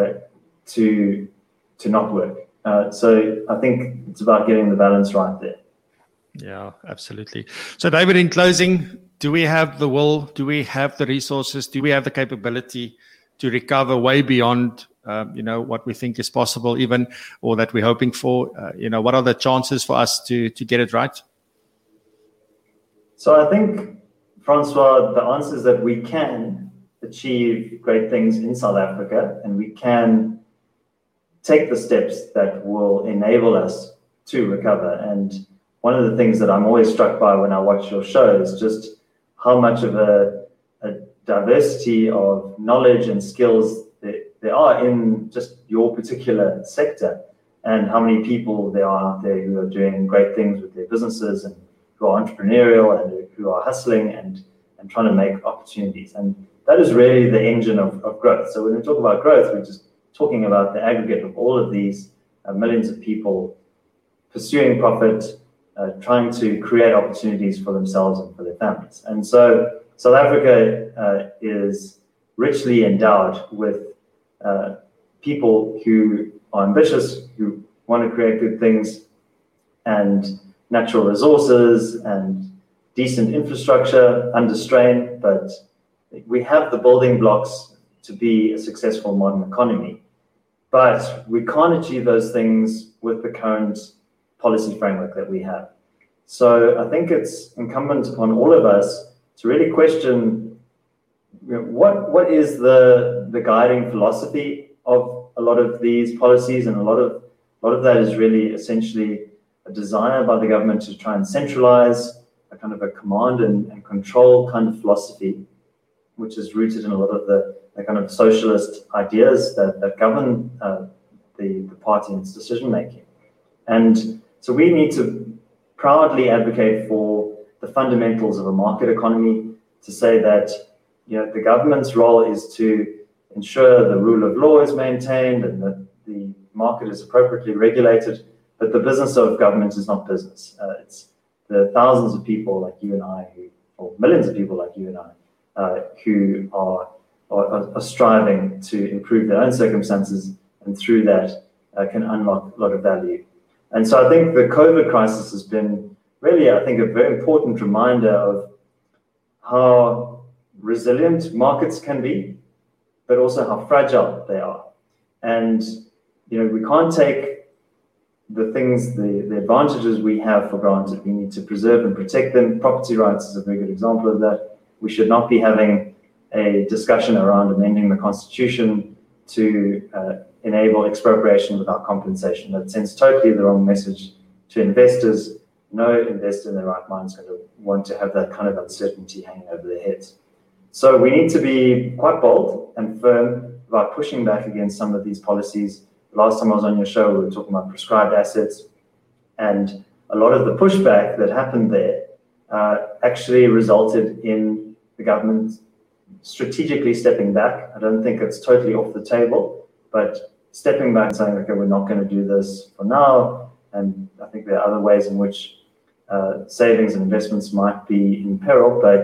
to not work. So I think it's about getting the balance right there. Yeah, absolutely. So David, in closing, do we have the will? Do we have the resources? Do we have the capability to recover way beyond what we think is possible even, or that we're hoping for? What are the chances for us to get it right? So I think, Francois, the answer is that we can achieve great things in South Africa, and we can take the steps that will enable us to recover. And one of the things that I'm always struck by when I watch your show is just how much of a diversity of knowledge and skills there are in just your particular sector, and how many people there are out there who are doing great things with their businesses and who are entrepreneurial and who are hustling and trying to make opportunities. And that is really the engine of growth. So when we talk about growth, we're just talking about the aggregate of all of these millions of people pursuing profit, trying to create opportunities for themselves and for their families. And so South Africa is richly endowed with people who are ambitious, who want to create good things, and natural resources and decent infrastructure under strain. But we have the building blocks to be a successful modern economy. But we can't achieve those things with the current policy framework that we have. So I think it's incumbent upon all of us to really question what is the guiding philosophy of a lot of these policies, and a lot of that is really essentially a desire by the government to try and centralize a kind of a command and control kind of philosophy, which is rooted in a lot of the kind of socialist ideas that govern the party and its decision making. And so we need to proudly advocate for the fundamentals of a market economy, to say that the government's role is to ensure the rule of law is maintained and that the market is appropriately regulated, but the business of government is not business. It's the thousands of people like you and I, or millions of people like you and I, who are striving to improve their own circumstances, and through that can unlock a lot of value. And so I think the COVID crisis has been really, I think, a very important reminder of how resilient markets can be, but also how fragile they are. And, we can't take the things, the advantages we have for granted. We need to preserve and protect them. Property rights is a very good example of that. We should not be having a discussion around amending the constitution to enable expropriation without compensation. That sends totally the wrong message to investors. No investor in their right mind is going to want to have that kind of uncertainty hanging over their heads. So we need to be quite bold and firm about pushing back against some of these policies. Last time I was on your show, we were talking about prescribed assets, and a lot of the pushback that happened there actually resulted in the government strategically stepping back. I don't think it's totally off the table, but stepping back and saying, okay, we're not going to do this for now. And I think there are other ways in which savings and investments might be in peril, but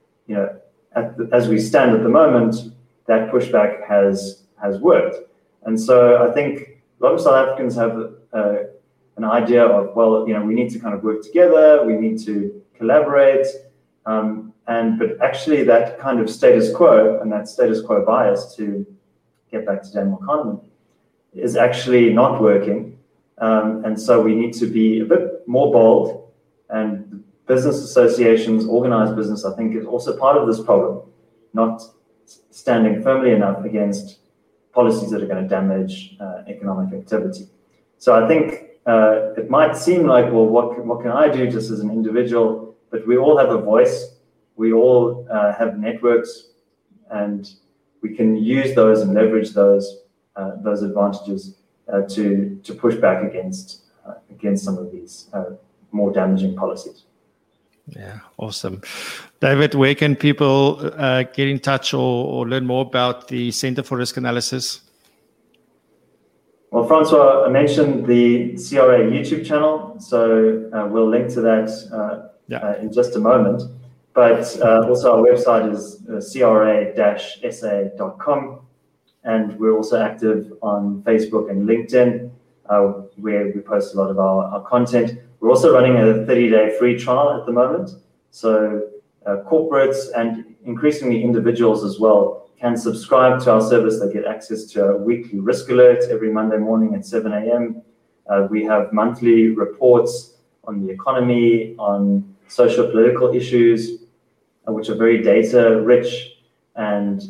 as we stand at the moment, that pushback has worked. And so I think a lot of South Africans have an idea of, well, we need to kind of work together, we need to collaborate, but actually that kind of status quo and that status quo bias, to get back to Daniel Kahneman, is actually not working. And so we need to be a bit more bold, and business associations, organized business, I think, is also part of this problem, not standing firmly enough against policies that are going to damage economic activity. So I think it might seem like, well, what can I do just as an individual? But we all have a voice, we all have networks, and we can use those and leverage those advantages to push back against some of these more damaging policies. Yeah, awesome. David, where can people get in touch or learn more about the Center for Risk Analysis? Well, Francois, I mentioned the CRA YouTube channel, so we'll link to that in just a moment. But also our website is cra-sa.com, and we're also active on Facebook and LinkedIn, where we post a lot of our content. We're also running a 30-day free trial at the moment. So corporates and increasingly individuals as well can subscribe to our service. They get access to a weekly risk alert every Monday morning at 7 a.m. We have monthly reports on the economy, on social political issues, which are very data rich and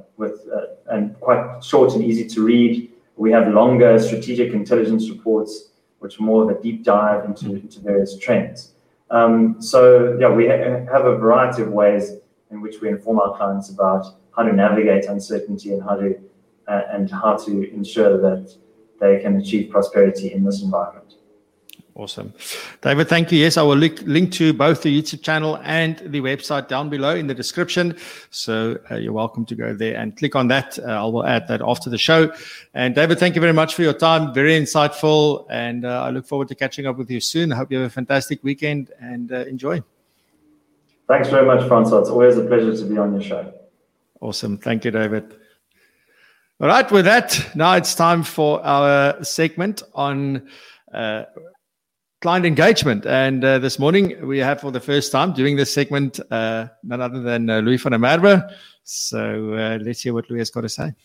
quite short and easy to read. We have longer strategic intelligence reports, which are more of a deep dive into various trends. We have a variety of ways in which we inform our clients about how to navigate uncertainty and how to ensure that they can achieve prosperity in this environment. Awesome. David, thank you. Yes, I will link to both the YouTube channel and the website down below in the description. So you're welcome to go there and click on that. I will add that after the show. And David, thank you very much for your time. Very insightful. And I look forward to catching up with you soon. I hope you have a fantastic weekend and enjoy. Thanks very much, Francois. It's always a pleasure to be on your show. Awesome. Thank you, David. All right. With that, now it's time for our segment on client engagement. And this morning we have, for the first time doing this segment, none other than Louis van der Merwe. So let's hear what Louis has got to say.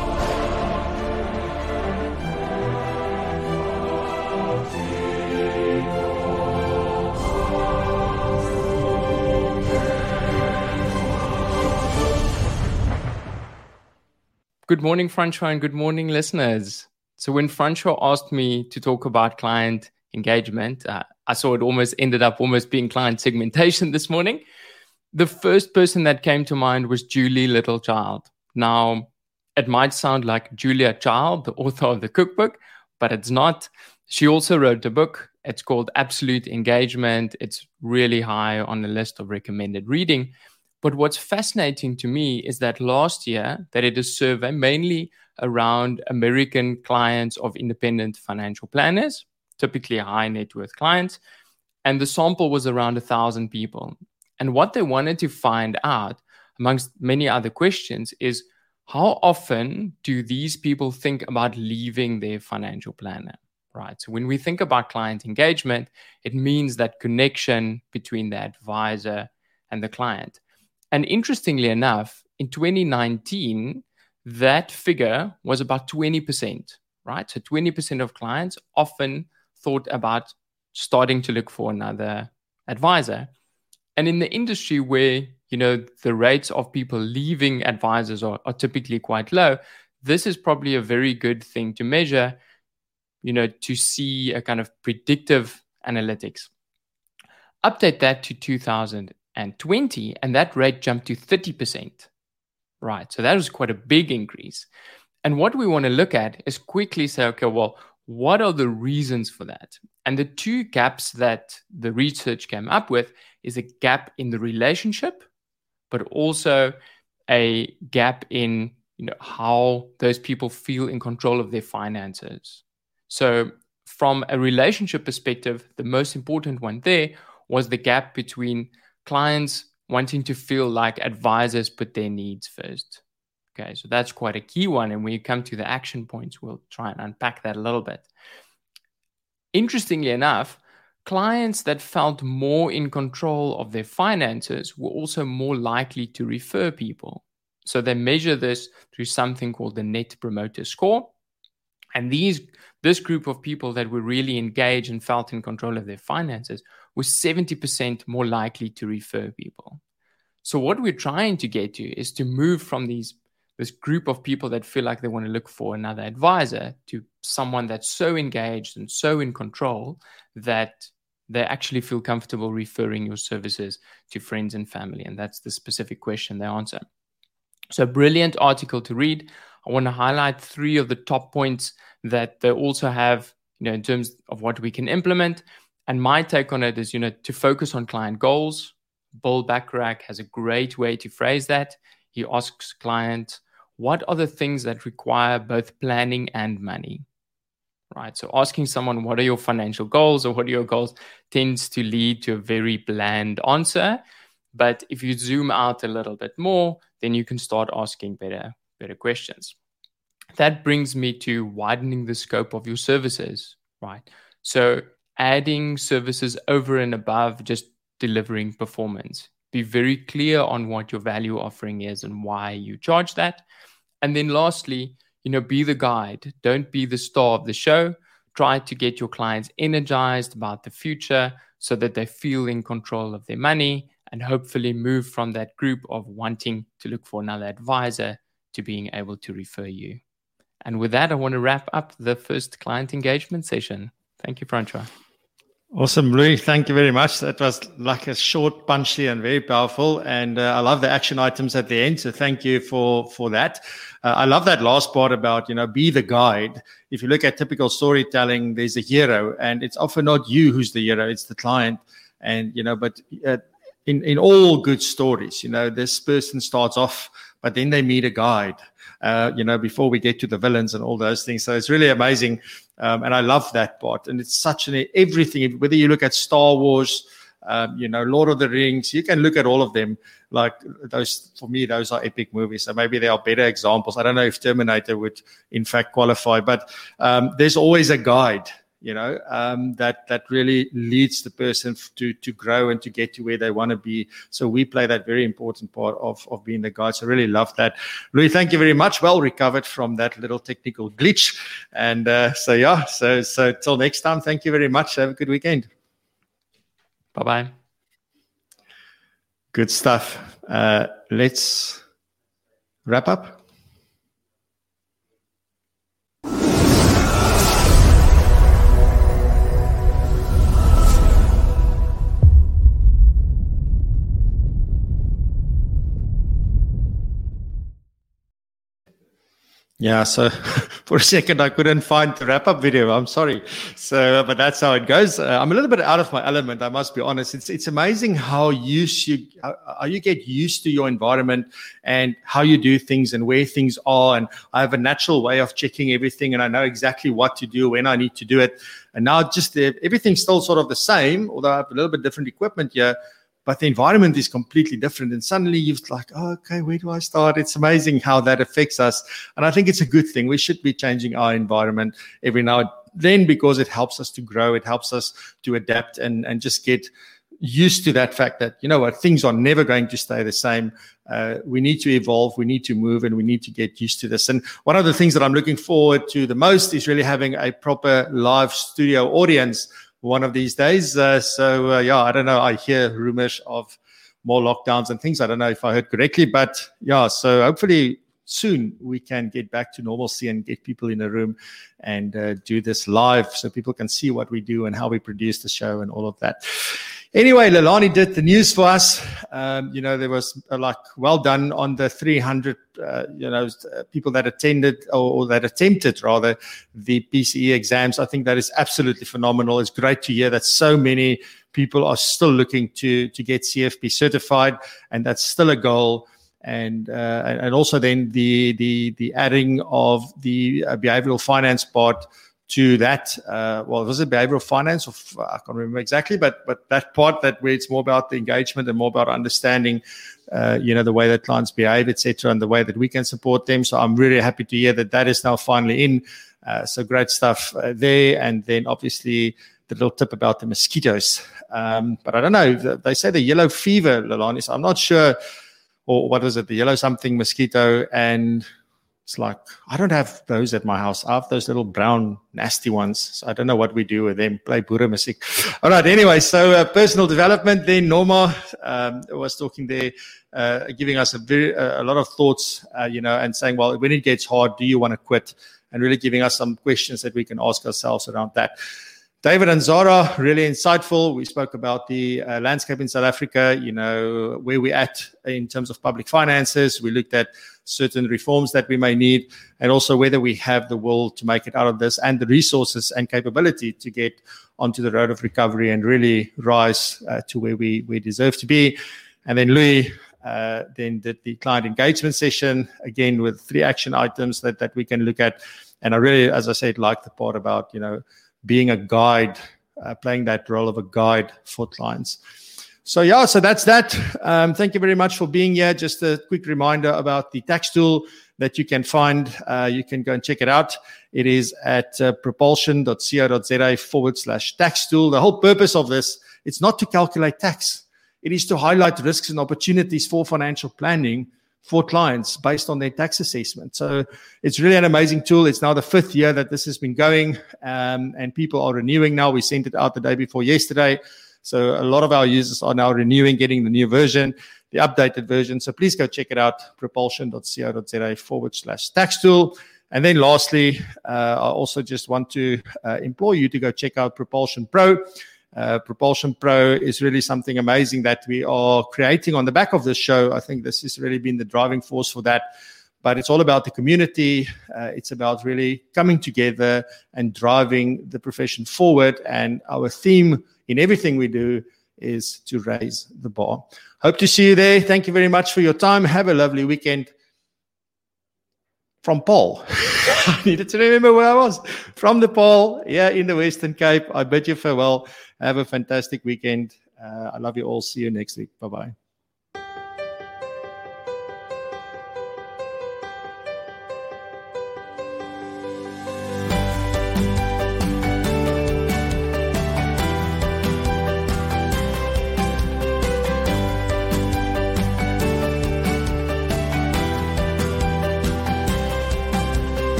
Good morning, Francois, and good morning, listeners. So when Francois asked me to talk about client engagement, I saw it ended up being client segmentation this morning. The first person that came to mind was Julie Littlechild. Now, it might sound like Julia Child, the author of the cookbook, but it's not. She also wrote a book. It's called Absolute Engagement. It's really high on the list of recommended reading. But what's fascinating to me is that last year they did a survey mainly around American clients of independent financial planners, typically high net worth clients. And the sample was around 1,000 people. And what they wanted to find out, amongst many other questions, is how often do these people think about leaving their financial planner, right? So when we think about client engagement, it means that connection between the advisor and the client. And interestingly enough, in 2019, that figure was about 20%, right? So 20% of clients often thought about starting to look for another advisor. And in the industry where the rates of people leaving advisors are typically quite low, this is probably a very good thing to measure, to see a kind of predictive analytics. Update that to 2020, and that rate jumped to 30%. Right, so that was quite a big increase. And what we want to look at is quickly say, okay, well, what are the reasons for that? And the two gaps that the research came up with is a gap in the relationship, but also a gap in how those people feel in control of their finances. So from a relationship perspective, the most important one there was the gap between clients wanting to feel like advisors put their needs first. Okay, so that's quite a key one. And when you come to the action points, we'll try and unpack that a little bit. Interestingly enough, clients that felt more in control of their finances were also more likely to refer people. So they measure this through something called the Net Promoter Score. And this group of people that were really engaged and felt in control of their finances was 70% more likely to refer people. So what we're trying to get to is to move from this group of people that feel like they want to look for another advisor to someone that's so engaged and so in control that they actually feel comfortable referring your services to friends and family. And that's the specific question they answer. So brilliant article to read. I want to highlight 3 of the top points that they also have, in terms of what we can implement. And my take on it is, to focus on client goals. Bill Bacharach has a great way to phrase that. He asks clients, what are the things that require both planning and money? Right. So asking someone, what are your financial goals or what are your goals, tends to lead to a very bland answer. But if you zoom out a little bit more, then you can start asking better questions. That brings me to widening the scope of your services, right? So adding services over and above just delivering performance. Be very clear on what your value offering is and why you charge that. And then lastly, be the guide. Don't be the star of the show. Try to get your clients energized about the future so that they feel in control of their money and hopefully move from that group of wanting to look for another advisor to being able to refer you. And with that, I want to wrap up the first client engagement session. Thank you, Francois. Awesome, Louis. Thank you very much. That was like a short, punchy, and very powerful. And I love the action items at the end. So thank you for that. I love that last part about, be the guide. If you look at typical storytelling, there's a hero, and it's often not you who's the hero, it's the client. And, but in all good stories, this person starts off, but then they meet a guide, before we get to the villains and all those things. So it's really amazing. And I love that part. And it's such everything, whether you look at Star Wars, Lord of the Rings, you can look at all of them. Like those, for me, those are epic movies. So maybe there are better examples. I don't know if Terminator would in fact qualify, but there's always a guide, that really leads the person to grow and to get to where they want to be. So we play that very important part of being the guide. So really love that. Louis, thank you very much. Well recovered from that little technical glitch. And so till next time, thank you very much. Have a good weekend. Bye-bye. Good stuff. Let's wrap up. Yeah, so for a second I couldn't find the wrap-up video. I'm sorry. So, but that's how it goes. I'm a little bit out of my element, I must be honest. It's amazing how you get used to your environment and how you do things and where things are. And I have a natural way of checking everything, and I know exactly what to do when I need to do it. And now just everything's still sort of the same, although I have a little bit different equipment here. But the environment is completely different. And suddenly you're like, oh, okay, where do I start? It's amazing how that affects us. And I think it's a good thing. We should be changing our environment every now and then because it helps us to grow. It helps us to adapt and just get used to that fact that, things are never going to stay the same. We need to evolve, we need to move, and we need to get used to this. And one of the things that I'm looking forward to the most is really having a proper live studio audience one of these days. I don't know. I hear rumors of more lockdowns and things. I don't know if I heard correctly, but yeah, so hopefully soon we can get back to normalcy and get people in a room and do this live so people can see what we do and how we produce the show and all of that. Anyway, Lelani did the news for us. There was well done on the 300, people that attended or that attempted rather the PCE exams. I think that is absolutely phenomenal. It's great to hear that so many people are still looking to get CFP certified, and that's still a goal. And also then the adding of the behavioral finance part to that. Was it behavioral finance? I can't remember exactly, but that part where it's more about the engagement and more about understanding, the way that clients behave, etc., and the way that we can support them. So I'm really happy to hear that is now finally in. So great stuff there. And then obviously the little tip about the mosquitoes. But I don't know. They say the yellow fever, Lelani. So I'm not sure. Or what was it? The yellow something mosquito. And it's like, I don't have those at my house. I have those little brown, nasty ones. So I don't know what we do with them. Play boere music. All right. Anyway, so personal development. Then Norma was talking there, giving us a lot of thoughts, and saying, well, when it gets hard, do you want to quit? And really giving us some questions that we can ask ourselves around that. David and Zara, really insightful. We spoke about the landscape in South Africa, where we're at in terms of public finances. We looked at certain reforms that we may need, and also whether we have the will to make it out of this and the resources and capability to get onto the road of recovery and really rise to where we deserve to be. And then Louis then did the client engagement session, again, with 3 action items that we can look at. And I really, as I said, like the part about, being a guide, playing that role of a guide for clients. So that's that. Thank you very much for being here. Just a quick reminder about the tax tool that you can find. You can go and check it out. It is at propulsion.co.za/tax tool. The whole purpose of this, it's not to calculate tax. It is to highlight risks and opportunities for financial planning for clients based on their tax assessment. So it's really an amazing tool. It's now the 5th year that this has been going, and people are renewing now. We sent it out the day before yesterday. So a lot of our users are now renewing, getting the new version, the updated version. So please go check it out, propulsion.co.za/tax tool. And then lastly, I also just want to implore you to go check out Propulsion Pro. Propulsion Pro is really something amazing that we are creating on the back of this show. I think this has really been the driving force for that. But it's all about the community. It's about really coming together and driving the profession forward. And our theme in everything we do is to raise the bar. Hope to see you there. Thank you very much for your time. Have a lovely weekend. From Paul. I needed to remember where I was. From the Paul, in the Western Cape. I bid you farewell. Have a fantastic weekend. I love you all. See you next week. Bye-bye.